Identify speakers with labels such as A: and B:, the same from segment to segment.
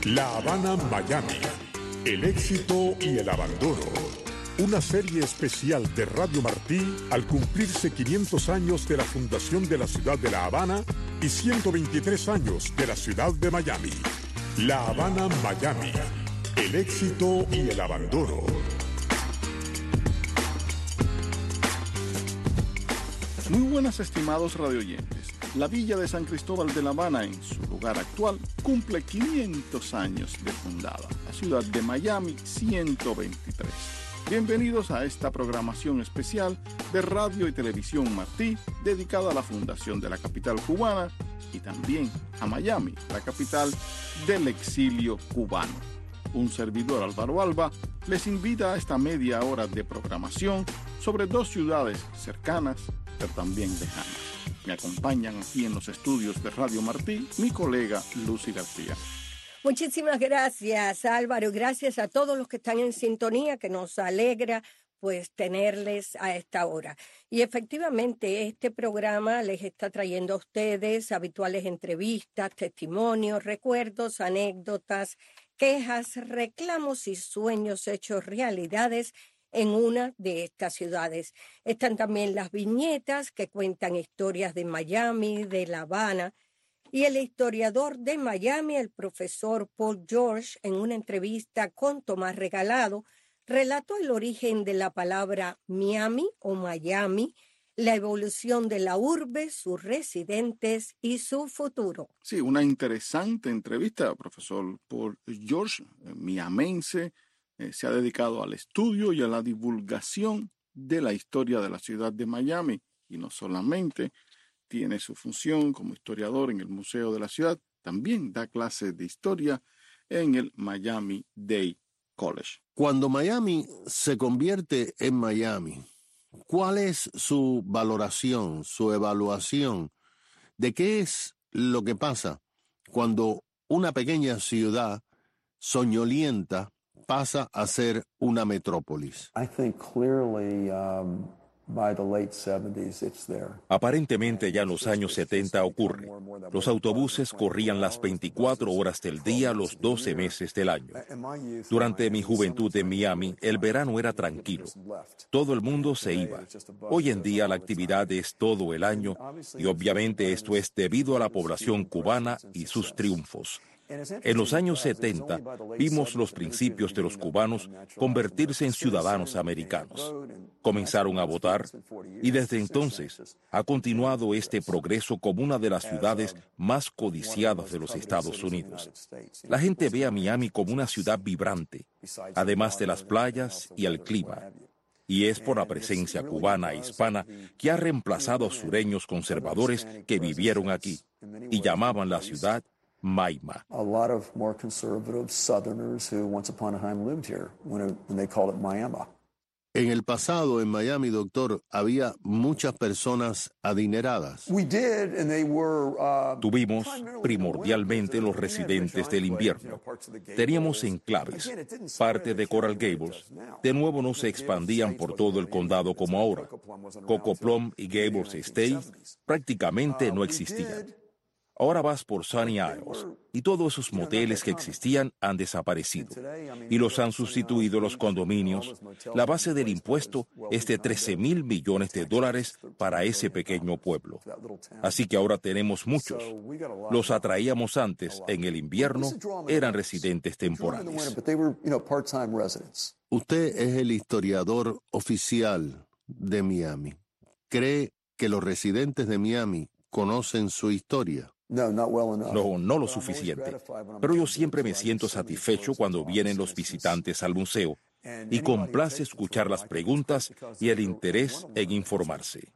A: La Habana, Miami. El éxito y el abandono. Una serie especial de Radio Martí al cumplirse 500 años de la fundación de la ciudad de La Habana y 123 años de la ciudad de Miami. La Habana, Miami. El éxito y el abandono.
B: Muy buenas, estimados radioyentes. La villa de San Cristóbal de La Habana, en su lugar actual, cumple 500 años de fundada. La ciudad de Miami, 123. Bienvenidos a esta programación especial de Radio y Televisión Martí, dedicada a la fundación de la capital cubana y también a Miami, la capital del exilio cubano. Un servidor, Álvaro Alba, les invita a esta media hora de programación sobre dos ciudades cercanas, pero también lejanas. Me acompañan aquí en los estudios de Radio Martí mi colega Lucy García.
C: Muchísimas gracias, Álvaro. Gracias a todos los que están en sintonía, que nos alegra pues tenerles a esta hora. Y efectivamente este programa les está trayendo a ustedes habituales entrevistas, testimonios, recuerdos, anécdotas, quejas, reclamos y sueños hechos realidades en una de estas ciudades. Están también las viñetas que cuentan historias de Miami, de La Habana, y el historiador de Miami, el profesor Paul George, en una entrevista con Tomás Regalado, relató el origen de la palabra Miami o Miami, la evolución de la urbe, sus residentes y su futuro.
B: Sí, una interesante entrevista, profesor Paul George, miamense. Se ha dedicado al estudio y a la divulgación de la historia de la ciudad de Miami, y no solamente tiene su función como historiador en el Museo de la Ciudad, también da clases de historia en el Miami-Dade College.
D: Cuando Miami se convierte en Miami, ¿cuál es su valoración, su evaluación de qué es lo que pasa cuando una pequeña ciudad soñolienta pasa a ser una metrópolis?
E: Aparentemente ya en los años 70 ocurre. Los autobuses corrían las 24 horas del día los 12 meses del año. Durante mi juventud en Miami, el verano era tranquilo. Todo el mundo se iba. Hoy en día la actividad es todo el año y obviamente esto es debido a la población cubana y sus triunfos. En los años 70 vimos los principios de los cubanos convertirse en ciudadanos americanos. Comenzaron a votar y desde entonces ha continuado este progreso como una de las ciudades más codiciadas de los Estados Unidos. La gente ve a Miami como una ciudad vibrante, además de las playas y el clima. Y es por la presencia cubana e hispana que ha reemplazado a sureños conservadores que vivieron aquí y llamaban la ciudad Maima.
F: A lot of more conservative Southerners who once upon a time lived here when they called it Miami.
D: En el pasado, en Miami, doctor, había muchas personas adineradas.
E: Tuvimos primordialmente los residentes del invierno. Teníamos enclaves, parte de Coral Gables. De nuevo no se expandían por todo el condado como ahora. Coco Plum y Gables Estate prácticamente no existían. Ahora vas por Sunny Isles y todos esos moteles que existían han desaparecido y los han sustituido los condominios. La base del impuesto es de $13,000 millones para ese pequeño pueblo. Así que ahora tenemos muchos. Los atraíamos antes, en el invierno, eran residentes temporales.
D: Usted es el historiador oficial de Miami. ¿Cree que los residentes de Miami conocen su historia?
E: No lo suficiente. Pero yo siempre me siento satisfecho cuando vienen los visitantes al museo y complace escuchar las preguntas y el interés en informarse.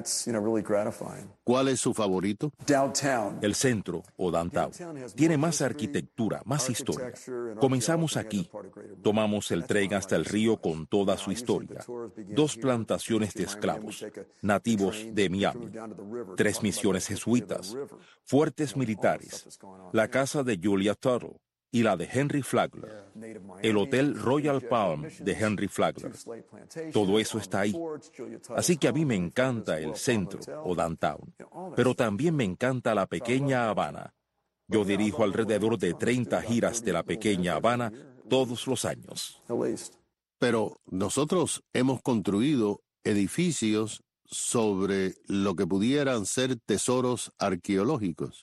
D: ¿Cuál es su favorito?
E: El centro, o downtown, tiene más arquitectura, más historia. Comenzamos aquí. Tomamos el tren hasta el río con toda su historia. 2 plantaciones de esclavos, nativos de Miami. 3 misiones jesuitas, fuertes militares, la casa de Julia Tuttle y la de Henry Flagler, el Hotel Royal Palm de Henry Flagler. Todo eso está ahí. Así que a mí me encanta el centro o downtown, pero también me encanta la pequeña Habana. Yo dirijo alrededor de 30 giras de la pequeña Habana todos los años.
D: Pero nosotros hemos construido edificios sobre lo que pudieran ser tesoros arqueológicos.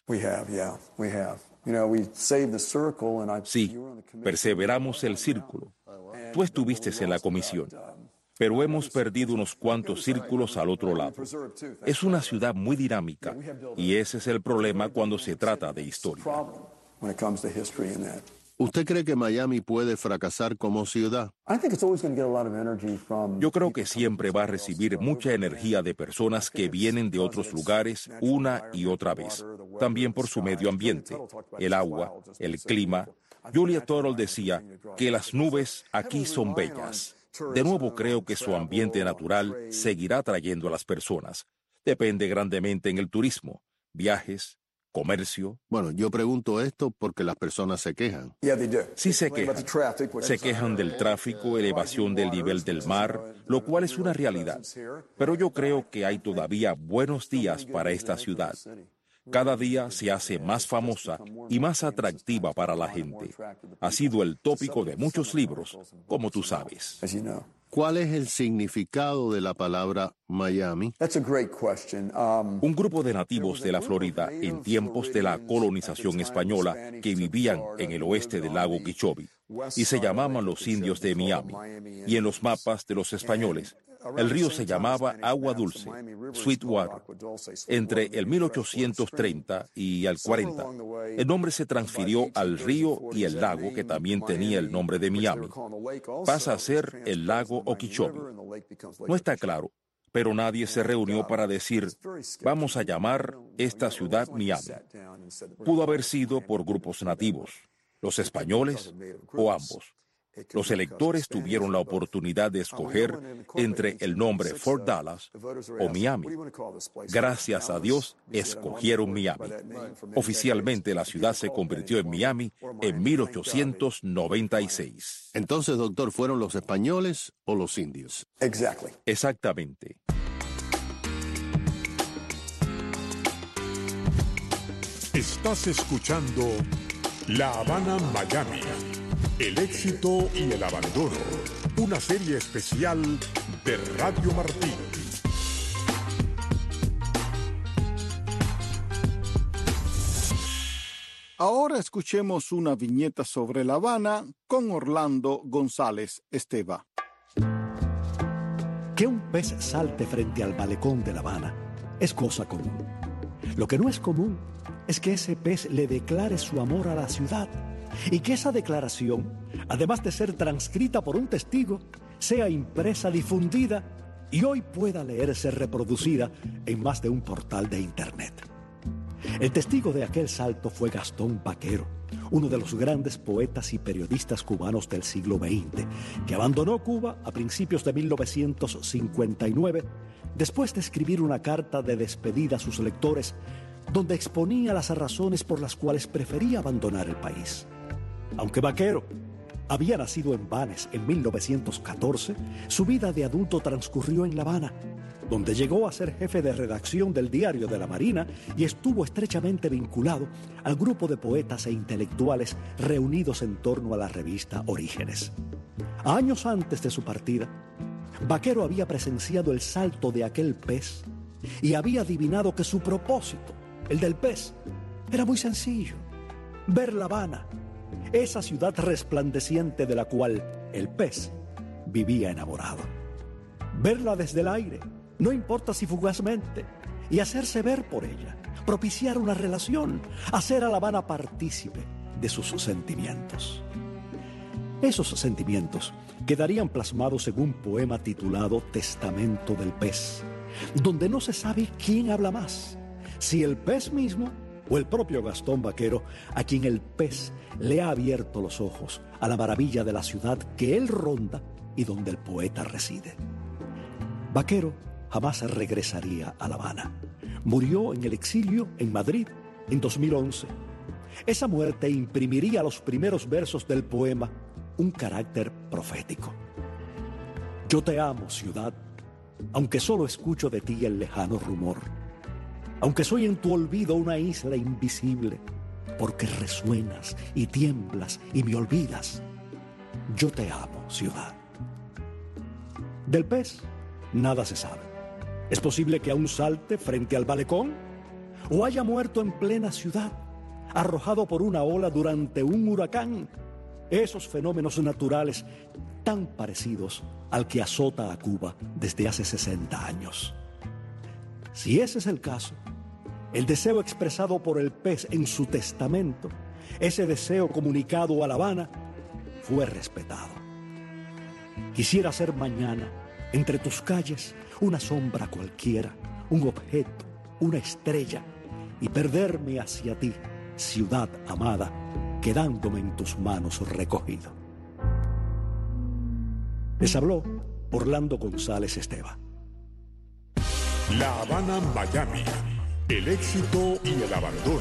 E: Sí, perseveramos el círculo. Tú estuviste en la comisión, pero hemos perdido unos cuantos círculos al otro lado. Es una ciudad muy dinámica y ese es el problema cuando se trata de historia.
D: ¿Usted cree que Miami puede fracasar como ciudad?
E: Yo creo que siempre va a recibir mucha energía de personas que vienen de otros lugares una y otra vez. También por su medio ambiente, el agua, el clima. Julia Turtle decía que las nubes aquí son bellas. De nuevo creo que su ambiente natural seguirá atrayendo a las personas. Depende grandemente en el turismo, viajes, comercio.
D: Bueno, yo pregunto esto porque las personas se quejan.
E: Sí se quejan. Se quejan del tráfico, elevación del nivel del mar, lo cual es una realidad. Pero yo creo que hay todavía buenos días para esta ciudad. Cada día se hace más famosa y más atractiva para la gente. Ha sido el tópico de muchos libros, como tú sabes.
D: ¿Cuál es el significado de la palabra Miami?
E: Un grupo de nativos de la Florida en tiempos de la colonización española que vivían en el oeste del lago Okeechobee y se llamaban los indios de Miami. Y en los mapas de los españoles, el río se llamaba Agua Dulce, Sweetwater. Entre el 1830 y el 40, el nombre se transfirió al río y el lago, que también tenía el nombre de Miami. Pasa a ser el lago Okeechobee. No está claro, pero nadie se reunió para decir, vamos a llamar esta ciudad Miami. Pudo haber sido por grupos nativos, los españoles o ambos. Los electores tuvieron la oportunidad de escoger entre el nombre Fort Dallas o Miami. Gracias a Dios, escogieron Miami. Oficialmente la ciudad se convirtió en Miami en 1896.
D: Entonces, doctor, ¿fueron los españoles o los indios?
E: Exactamente.
A: Estás escuchando La Habana, Miami. El éxito y el abandono. Una serie especial de Radio Martí.
B: Ahora escuchemos una viñeta sobre La Habana con Orlando González Esteva.
G: Que un pez salte frente al malecón de La Habana es cosa común. Lo que no es común es que ese pez le declare su amor a la ciudad y que esa declaración, además de ser transcrita por un testigo, sea impresa, difundida y hoy pueda leerse reproducida en más de un portal de Internet. El testigo de aquel salto fue Gastón Baquero, uno de los grandes poetas y periodistas cubanos del siglo XX, que abandonó Cuba a principios de 1959, después de escribir una carta de despedida a sus lectores, donde exponía las razones por las cuales prefería abandonar el país. Aunque Baquero había nacido en Banes en 1914, su vida de adulto transcurrió en La Habana, donde llegó a ser jefe de redacción del Diario de la Marina y estuvo estrechamente vinculado al grupo de poetas e intelectuales reunidos en torno a la revista Orígenes. Años antes de su partida, Baquero había presenciado el salto de aquel pez y había adivinado que su propósito, el del pez, era muy sencillo: ver La Habana, esa ciudad resplandeciente de la cual el pez vivía enamorado. Verla desde el aire, no importa si fugazmente, y hacerse ver por ella, propiciar una relación, hacer a La Habana partícipe de sus sentimientos. Esos sentimientos quedarían plasmados en un poema titulado Testamento del Pez, donde no se sabe quién habla más, si el pez mismo o el propio Gastón Baquero, a quien el pez le ha abierto los ojos a la maravilla de la ciudad que él ronda y donde el poeta reside. Baquero jamás regresaría a La Habana. Murió en el exilio en Madrid en 2011. Esa muerte imprimiría a los primeros versos del poema un carácter profético. Yo te amo, ciudad, aunque solo escucho de ti el lejano rumor. Aunque soy en tu olvido una isla invisible, porque resuenas y tiemblas y me olvidas. Yo te amo, ciudad. Del pez, nada se sabe. Es posible que aún salte frente al malecón o haya muerto en plena ciudad, arrojado por una ola durante un huracán. Esos fenómenos naturales tan parecidos al que azota a Cuba desde hace 60 años. Si ese es el caso, el deseo expresado por el pez en su testamento, ese deseo comunicado a La Habana, fue respetado. Quisiera ser mañana, entre tus calles, una sombra cualquiera, un objeto, una estrella, y perderme hacia ti, ciudad amada, quedándome en tus manos recogido. Les habló Orlando González Esteva.
A: La Habana, Miami. El éxito y el abandono.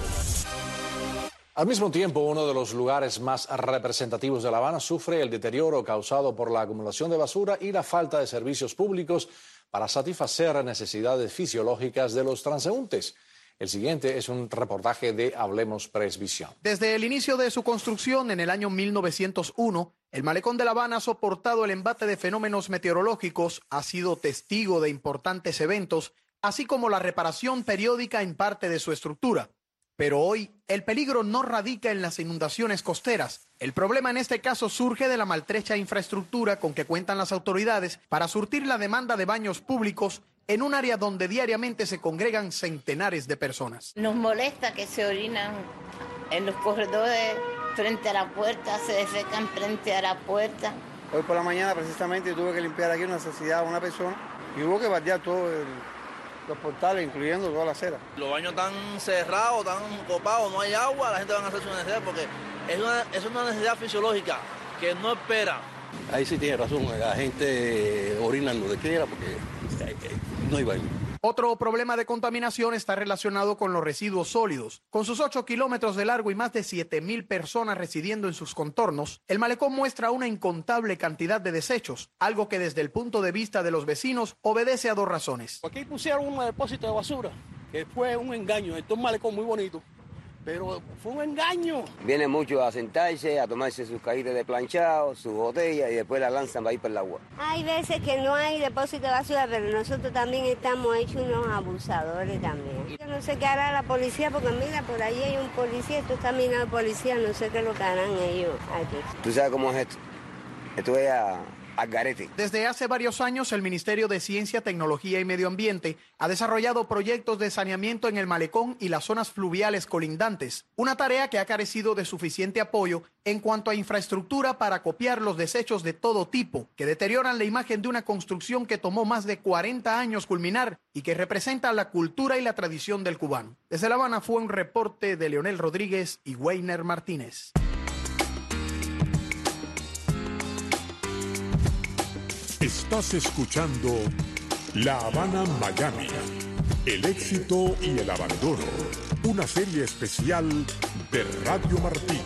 H: Al mismo tiempo, uno de los lugares más representativos de La Habana sufre el deterioro causado por la acumulación de basura y la falta de servicios públicos para satisfacer necesidades fisiológicas de los transeúntes. El siguiente es un reportaje de Hablemos Presvisión.
I: Desde el inicio de su construcción en el año 1901, el malecón de La Habana ha soportado el embate de fenómenos meteorológicos, ha sido testigo de importantes eventos, así como la reparación periódica en parte de su estructura. Pero hoy, el peligro no radica en las inundaciones costeras. El problema en este caso surge de la maltrecha infraestructura con que cuentan las autoridades para surtir la demanda de baños públicos en un área donde diariamente se congregan centenares de personas.
J: Nos molesta que se orinan en los corredores frente a la puerta, se defecan frente a la puerta.
K: Hoy por la mañana precisamente tuve que limpiar aquí una necesidad a una persona y hubo que bardear todos los portales, incluyendo toda la acera.
L: Los baños están cerrados, están copados, no hay agua, la gente va a hacer su necesidad porque es una necesidad fisiológica que no espera.
M: Ahí sí tiene razón, la gente orina donde quiera porque no hay baño.
I: Otro problema de contaminación está relacionado con los residuos sólidos. Con sus 8 kilómetros de largo y más de 7,000 personas residiendo en sus contornos, el malecón muestra una incontable cantidad de desechos, algo que desde el punto de vista de los vecinos obedece a dos razones.
M: Aquí pusieron un depósito de basura, que fue un engaño. Esto es un malecón muy bonito, pero fue un engaño.
N: Vienen muchos a sentarse, a tomarse sus cajitas de planchado, sus botellas y después la lanzan para ir por el agua.
O: Hay veces que no hay depósito de basura, pero nosotros también estamos hechos unos abusadores también. Yo no sé qué hará la policía, porque mira, por ahí hay un policía, esto está minado de policía, no sé qué es lo que harán ellos aquí.
N: ¿Tú sabes cómo es esto? Esto es al garete.
I: Desde hace varios años, el Ministerio de Ciencia, Tecnología y Medio Ambiente ha desarrollado proyectos de saneamiento en el malecón y las zonas fluviales colindantes, una tarea que ha carecido de suficiente apoyo en cuanto a infraestructura para copiar los desechos de todo tipo, que deterioran la imagen de una construcción que tomó más de 40 años culminar y que representa la cultura y la tradición del cubano. Desde La Habana fue un reporte de Leonel Rodríguez y Weiner Martínez.
A: Estás escuchando La Habana, Miami. El éxito y el abandono. Una serie especial de Radio Martí.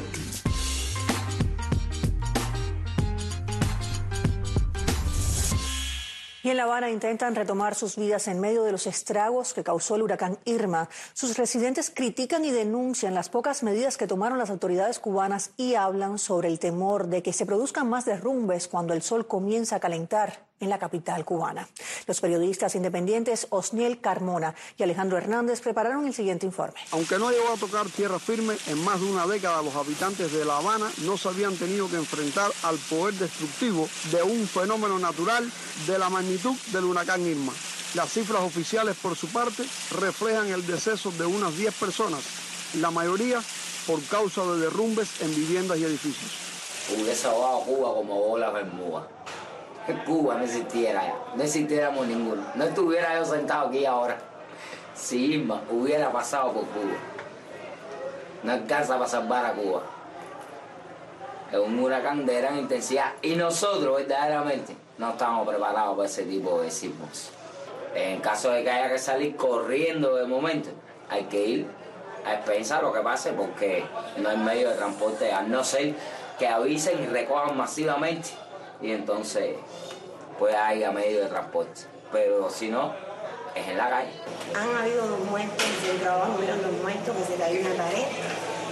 P: Y en La Habana intentan retomar sus vidas en medio de los estragos que causó el huracán Irma. Sus residentes critican y denuncian las pocas medidas que tomaron las autoridades cubanas y hablan sobre el temor de que se produzcan más derrumbes cuando el sol comienza a calentar en la capital cubana. Los periodistas independientes Osniel Carmona y Alejandro Hernández prepararon el siguiente informe.
K: Aunque no llegó a tocar tierra firme, en más de una década los habitantes de La Habana no se habían tenido que enfrentar al poder destructivo de un fenómeno natural de la magnitud del huracán Irma. Las cifras oficiales, por su parte, reflejan el deceso de unas 10 personas, la mayoría por causa de derrumbes en viviendas y edificios.
Q: Hubiese ahogado Cuba como bola Bermuda. Que Cuba no existiera ya, no existiéramos ninguno. No estuviera yo sentado aquí ahora. Si Irma hubiera pasado por Cuba, no alcanza para salvar a Cuba. Es un huracán de gran intensidad y nosotros verdaderamente no estamos preparados para ese tipo de sismos. En caso de que haya que salir corriendo de momento, hay que ir a expensar lo que pase porque no hay medio de transporte, a no ser que avisen y recojan masivamente y entonces pues haya medio de transporte. Pero si no, es en la calle.
R: Han habido 2 muertos, en el trabajo hubieron 2 muertos, que se cayó una pared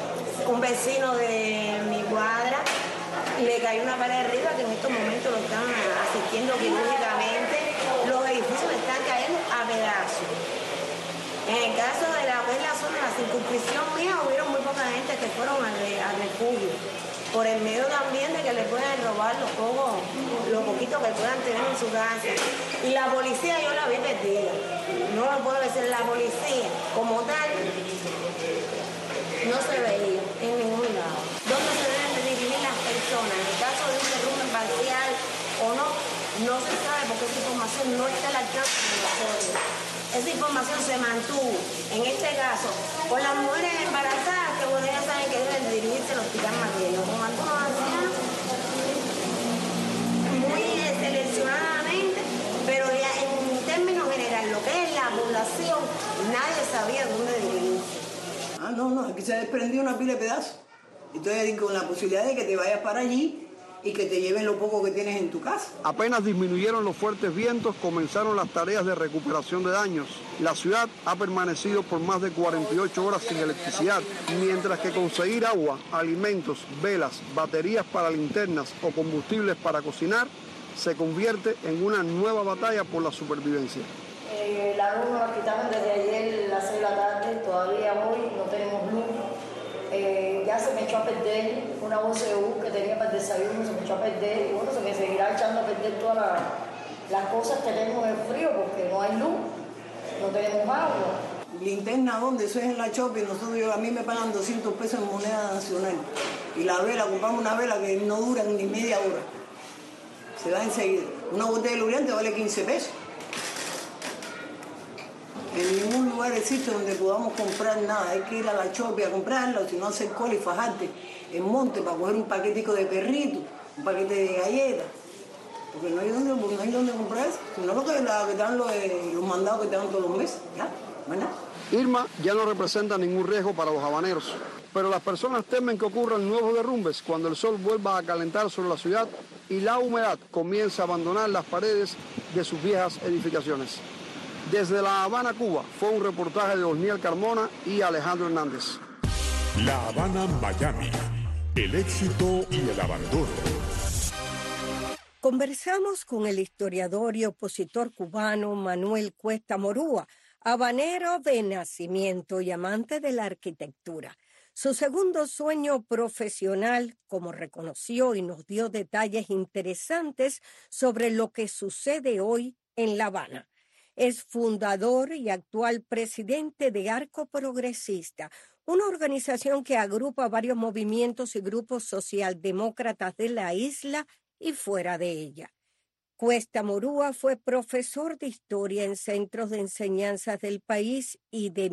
R: un vecino de mi cuadra le cayó una pared arriba que en estos momentos lo están asistiendo quirúrgicamente. Los edificios están cayendo a pedazos. En el caso de la zona, la circunscripción mía, hubieron muy poca gente que fueron al refugio. Por el miedo también de que le puedan robar lo poquito que puedan tener en su casa. Y la policía yo la vi perdida. No lo puedo decir, la policía como tal no se veía en ningún lado. ¿Dónde se deben de dirigir las personas? En el caso de un derrumbe parcial o no, no se sabe porque esa información no está al alcance de nosotros. Esa información se mantuvo, en este caso, con las mujeres embarazadas, que bueno, ya saben que deben dirigirse al hospital Maquillo, con algunos ancianos, muy seleccionadamente, pero ya en términos generales, lo que es la población, nadie sabía dónde dirigirse.
S: No, aquí se desprendió una pila de pedazos. Entonces, con la posibilidad de que te vayas para allí y que te lleven lo poco que tienes en tu casa.
K: Apenas disminuyeron los fuertes vientos, comenzaron las tareas de recuperación de daños. La ciudad ha permanecido por más de 48 horas sin electricidad, mientras que conseguir agua, alimentos, velas, baterías para linternas o combustibles para cocinar se convierte en una nueva batalla por la supervivencia.
T: La luz nos la quitaron desde ayer, las 6 de la tarde, todavía hoy no tenemos luz. Ya se me echó a perder una bolsa de U que tenía para el desayuno, se me echó a perder y bueno, se me seguirá echando a perder todas las cosas que tenemos en el frío porque no hay luz, no tenemos agua.
S: Linterna, ¿dónde? Eso es en la Chopi. A mí me pagan 200 pesos en moneda nacional. Y la vela, compramos una vela que no dura ni media hora. Se va enseguida. Una botella de lubricante vale 15 pesos. En ningún lugar existe donde podamos comprar nada. Hay que ir a la Chopi a comprarla, o si no hacer cola y fajarte en monte para coger un paquetico de perrito, un paquete de galletas. Porque no hay dónde comprar eso. Si no lo que dan los mandados que te dan todos los meses. Ya, bueno.
K: Irma ya no representa ningún riesgo para los habaneros, pero las personas temen que ocurran nuevos derrumbes cuando el sol vuelva a calentar sobre la ciudad y la humedad comience a abandonar las paredes de sus viejas edificaciones. Desde La Habana, Cuba, fue un reportaje de Osniel Carmona y Alejandro Hernández.
A: La Habana, Miami. El éxito y el abandono.
C: Conversamos con el historiador y opositor cubano Manuel Cuesta Morúa, habanero de nacimiento y amante de la arquitectura. Su segundo sueño profesional, como reconoció y nos dio detalles interesantes sobre lo que sucede hoy en La Habana. Es fundador y actual presidente de Arco Progresista, una organización que agrupa varios movimientos y grupos socialdemócratas de la isla y fuera de ella. Cuesta Morúa fue profesor de historia en centros de enseñanzas del país y de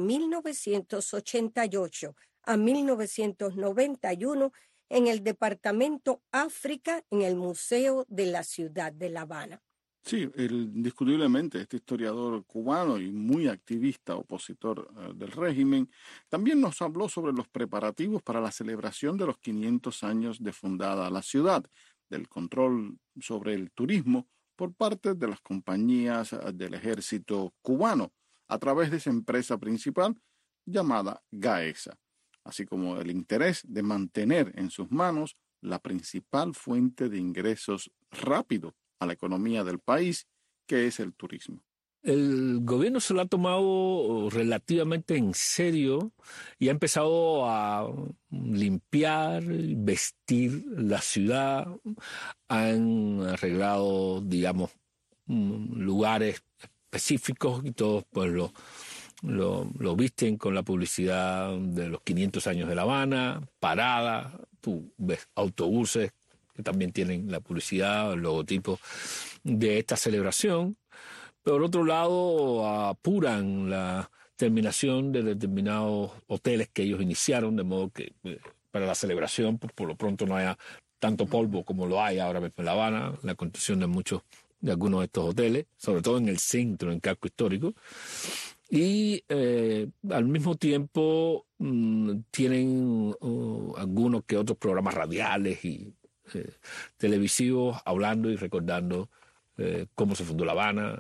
C: 1988 a 1991 en el departamento África en el Museo de la Ciudad de La Habana.
B: Sí, indiscutiblemente este historiador cubano y muy activista opositor del régimen también nos habló sobre los preparativos para la celebración de los 500 años de fundada la ciudad, del control sobre el turismo por parte de las compañías del ejército cubano a través de esa empresa principal llamada GAESA, así como el interés de mantener en sus manos la principal fuente de ingresos rápido a la economía del país, que es el turismo.
U: El gobierno se lo ha tomado relativamente en serio y ha empezado a limpiar, vestir la ciudad. Han arreglado, digamos, lugares específicos y todos pues lo visten con la publicidad de los 500 años de La Habana, paradas, tú ves autobuses que también tienen la publicidad, el logotipo de esta celebración. Por otro lado, apuran la terminación de determinados hoteles que ellos iniciaron, de modo que para la celebración por lo pronto no haya tanto polvo como lo hay ahora mismo en La Habana, la construcción de algunos de estos hoteles, sobre todo en el centro, en el casco histórico. Y al mismo tiempo tienen algunos que otros programas radiales y televisivos hablando y recordando cómo se fundó La Habana,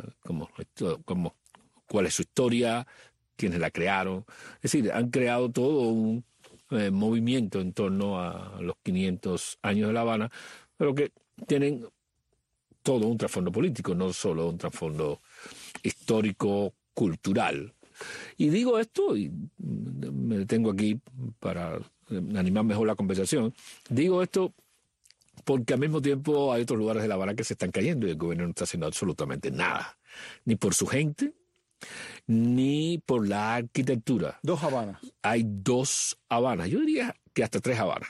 U: cuál es su historia, quiénes la crearon. Es decir, han creado todo movimiento en torno a los 500 años de La Habana, pero que tienen todo un trasfondo político, no solo un trasfondo histórico, cultural. Y digo esto, y me detengo aquí para animar mejor la conversación, digo esto porque al mismo tiempo hay otros lugares de La Habana que se están cayendo y el gobierno no está haciendo absolutamente nada, ni por su gente, ni por la arquitectura.
B: 2 Habanas.
U: Hay 2 Habanas, yo diría que hasta 3 Habanas.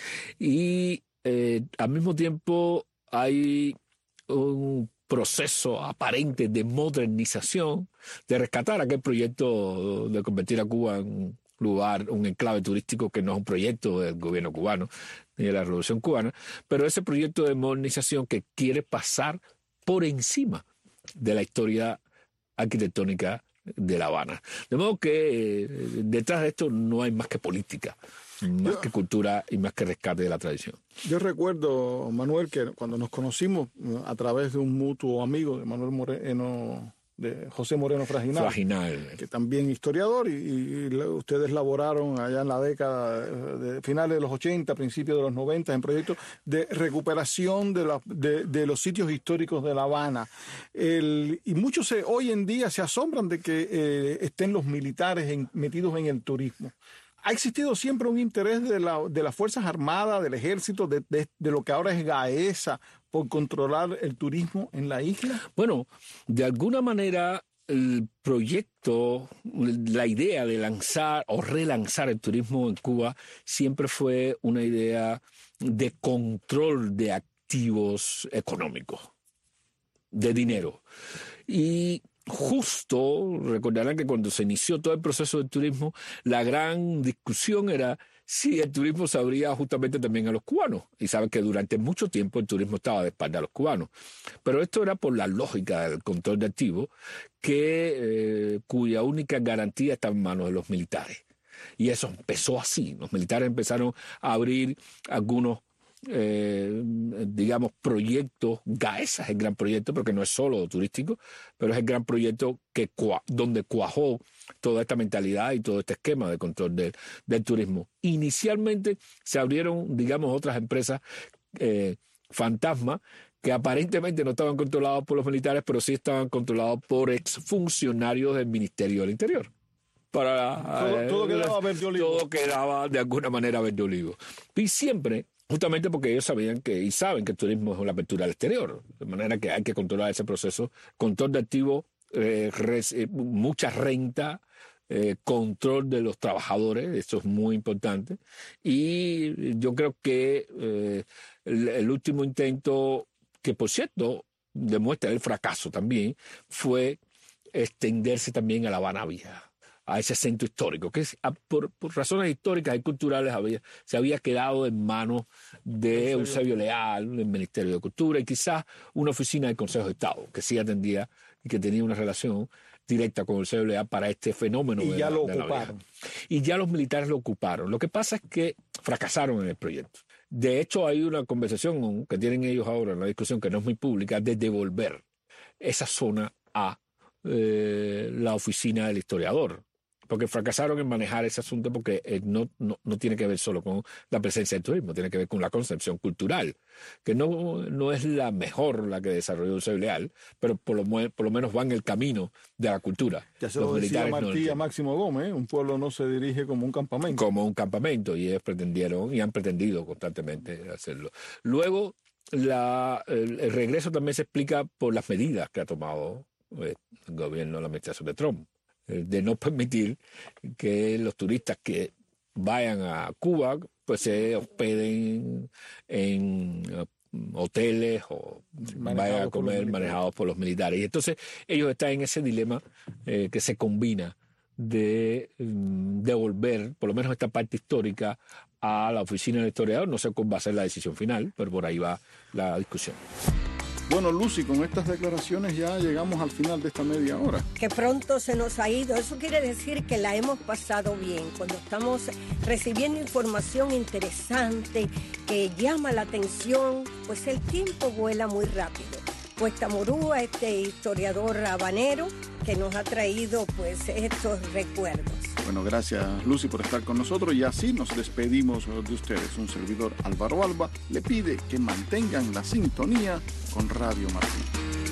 U: Y al mismo tiempo hay un proceso aparente de modernización, de rescatar aquel proyecto de convertir a Cuba en un lugar, un enclave turístico que no es un proyecto del gobierno cubano ni de la Revolución Cubana, pero ese proyecto de modernización que quiere pasar por encima de la historia arquitectónica de La Habana. De modo que detrás de esto no hay más que política, más que cultura y más que rescate de la tradición.
B: Yo recuerdo, Manuel, que cuando nos conocimos a través de un mutuo amigo de Manuel Moreno, de José Moreno Fraginal, que también historiador, y ustedes laboraron allá en la década de finales de los 80, principios de los 90, en proyectos de recuperación de los sitios históricos de La Habana. Y muchos hoy en día se asombran de que estén los militares metidos en el turismo. ¿Ha existido siempre un interés de las Fuerzas Armadas, del Ejército, de lo que ahora es GAESA, por controlar el turismo en la isla?
U: Bueno, de alguna manera el proyecto, la idea de lanzar o relanzar el turismo en Cuba siempre fue una idea de control de activos económicos, de dinero. Y justo, recordarán que cuando se inició todo el proceso del turismo, la gran discusión era si el turismo se abría justamente también a los cubanos. Y saben que durante mucho tiempo el turismo estaba de espalda a los cubanos. Pero esto era por la lógica del control de activos, cuya única garantía está en manos de los militares. Y eso empezó así. Los militares empezaron a abrir algunos proyectos. GAESA es el gran proyecto, porque no es solo turístico, pero es el gran proyecto donde cuajó toda esta mentalidad y todo este esquema de control del turismo. Inicialmente se abrieron, otras empresas fantasma que aparentemente no estaban controladas por los militares, pero sí estaban controlados por exfuncionarios del Ministerio del Interior.
B: Todo quedaba verde olivo.
U: Todo quedaba de alguna manera verde olivo. Y siempre, justamente porque ellos sabían y saben que el turismo es una apertura al exterior, de manera que hay que controlar ese proceso, control de activos, mucha renta, control de los trabajadores, eso es muy importante. Y yo creo que el último intento, que por cierto demuestra el fracaso también, fue extenderse también a La Habana Vieja, a ese centro histórico, que por razones históricas y culturales se había quedado en manos de Eusebio Leal, del Ministerio de Cultura, y quizás una oficina del Consejo de Estado, que sí atendía y que tenía una relación directa con Eusebio Leal para este fenómeno.
B: Y ya lo ocuparon.
U: Y ya los militares lo ocuparon. Lo que pasa es que fracasaron en el proyecto. De hecho, hay una conversación que tienen ellos ahora en la discusión, que no es muy pública, de devolver esa zona a la oficina del historiador, porque fracasaron en manejar ese asunto, porque no tiene que ver solo con la presencia del turismo, tiene que ver con la concepción cultural, que no es la mejor la que desarrolló Eusebio Leal, pero por lo menos va en el camino de la cultura.
B: Ya se lo decía Martí a Máximo Gómez, un pueblo no se dirige como un campamento.
U: Como un campamento, y ellos pretendieron y han pretendido constantemente hacerlo. Luego, el regreso también se explica por las medidas que ha tomado el gobierno, la administración de Trump, de no permitir que los turistas que vayan a Cuba pues se hospeden en hoteles o vayan a comer manejados por los militares. Y entonces ellos están en ese dilema que se combina de devolver por lo menos esta parte histórica a la oficina del historiador. No sé cuál va a ser la decisión final, pero por ahí va la discusión.
B: Bueno, Lucy, con estas declaraciones ya llegamos al final de esta media hora.
C: Que pronto se nos ha ido. Eso quiere decir que la hemos pasado bien. Cuando estamos recibiendo información interesante que llama la atención, pues el tiempo vuela muy rápido. Cuesta Morúa, este historiador habanero que nos ha traído pues estos recuerdos.
B: Bueno, gracias Lucy por estar con nosotros y así nos despedimos de ustedes. Un servidor, Álvaro Alba, le pide que mantengan la sintonía con Radio Martí.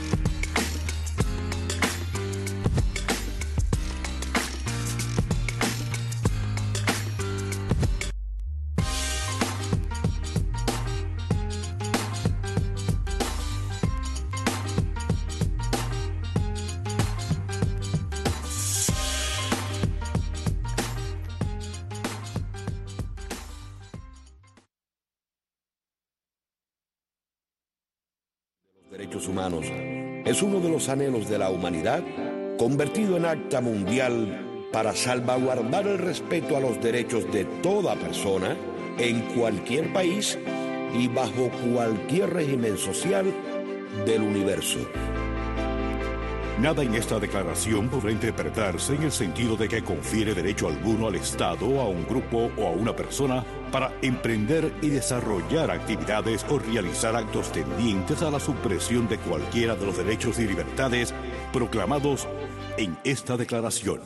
F: Derechos humanos es uno de los anhelos de la humanidad convertido en acta mundial para salvaguardar el respeto a los derechos de toda persona en cualquier país y bajo cualquier régimen social del universo.
A: Nada en esta declaración podrá interpretarse en el sentido de que confiere derecho alguno al Estado, a un grupo o a una persona para emprender y desarrollar actividades o realizar actos tendientes a la supresión de cualquiera de los derechos y libertades proclamados en esta declaración.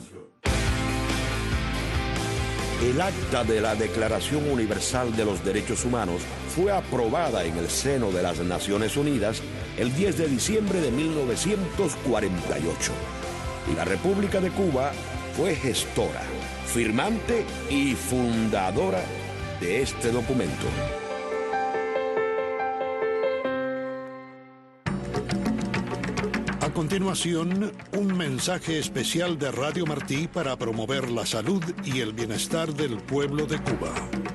F: El acta de la Declaración Universal de los Derechos Humanos fue aprobada en el seno de las Naciones Unidas el 10 de diciembre de 1948. Y la República de Cuba fue gestora, firmante y fundadora de este documento.
A: A continuación, un mensaje especial de Radio Martí para promover la salud y el bienestar del pueblo de Cuba.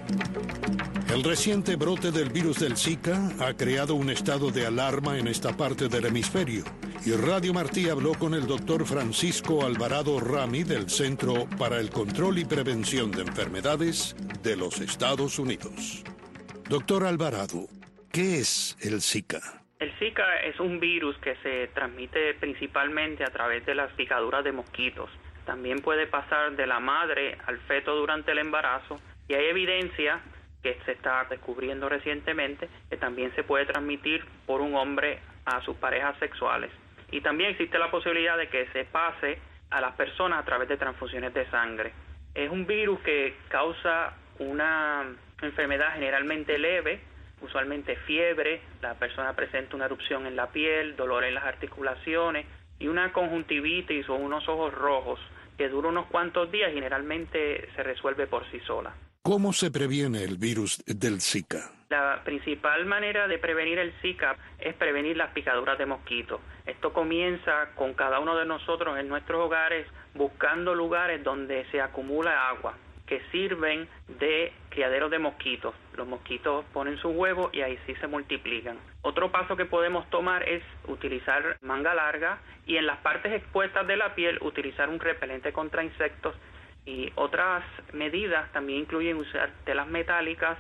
A: El reciente brote del virus del Zika ha creado un estado de alarma en esta parte del hemisferio, y Radio Martí habló con el doctor Francisco Alvarado Rami del Centro para el Control y Prevención de Enfermedades de los Estados Unidos. Doctor Alvarado, ¿qué es el Zika?
V: El Zika es un virus que se transmite principalmente a través de las picaduras de mosquitos. También puede pasar de la madre al feto durante el embarazo, y hay evidencia que se está descubriendo recientemente que también se puede transmitir por un hombre a sus parejas sexuales. Y también existe la posibilidad de que se pase a las personas a través de transfusiones de sangre. Es un virus que causa una enfermedad generalmente leve, usualmente fiebre, la persona presenta una erupción en la piel, dolor en las articulaciones y una conjuntivitis o unos ojos rojos que dura unos cuantos días y generalmente se resuelve por sí sola.
A: ¿Cómo se previene el virus del Zika?
V: La principal manera de prevenir el Zika es prevenir las picaduras de mosquitos. Esto comienza con cada uno de nosotros en nuestros hogares buscando lugares donde se acumula agua, que sirven de criadero de mosquitos. Los mosquitos ponen sus huevos y ahí sí se multiplican. Otro paso que podemos tomar es utilizar manga larga y en las partes expuestas de la piel utilizar un repelente contra insectos. Y otras medidas también incluyen usar telas metálicas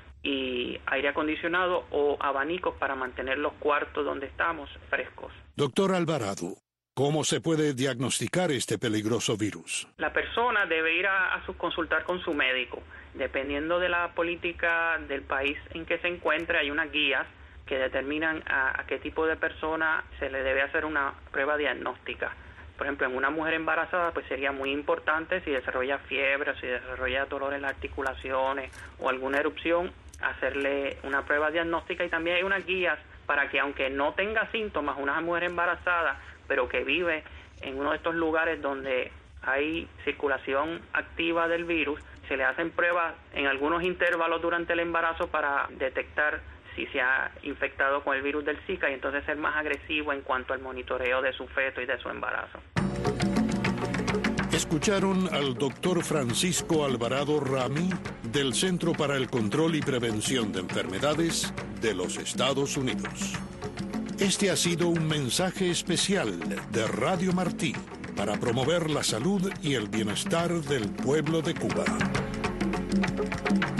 V: y aire acondicionado o abanicos para mantener los cuartos donde estamos frescos.
A: Doctor Alvarado, ¿cómo se puede diagnosticar este peligroso virus?
V: La persona debe ir a consultar con su médico. Dependiendo de la política del país en que se encuentre, hay unas guías que determinan a qué tipo de persona se le debe hacer una prueba diagnóstica. Por ejemplo, en una mujer embarazada, pues sería muy importante si desarrolla fiebre, si desarrolla dolor en las articulaciones o alguna erupción, hacerle una prueba diagnóstica. Y también hay unas guías para que, aunque no tenga síntomas, una mujer embarazada, pero que vive en uno de estos lugares donde hay circulación activa del virus, se le hacen pruebas en algunos intervalos durante el embarazo para detectar si se ha infectado con el virus del Zika y entonces ser más agresivo en cuanto al monitoreo de su feto y de su embarazo.
A: Escucharon al doctor Francisco Alvarado Rami del Centro para el Control y Prevención de Enfermedades de los Estados Unidos. Este ha sido un mensaje especial de Radio Martí para promover la salud y el bienestar del pueblo de Cuba.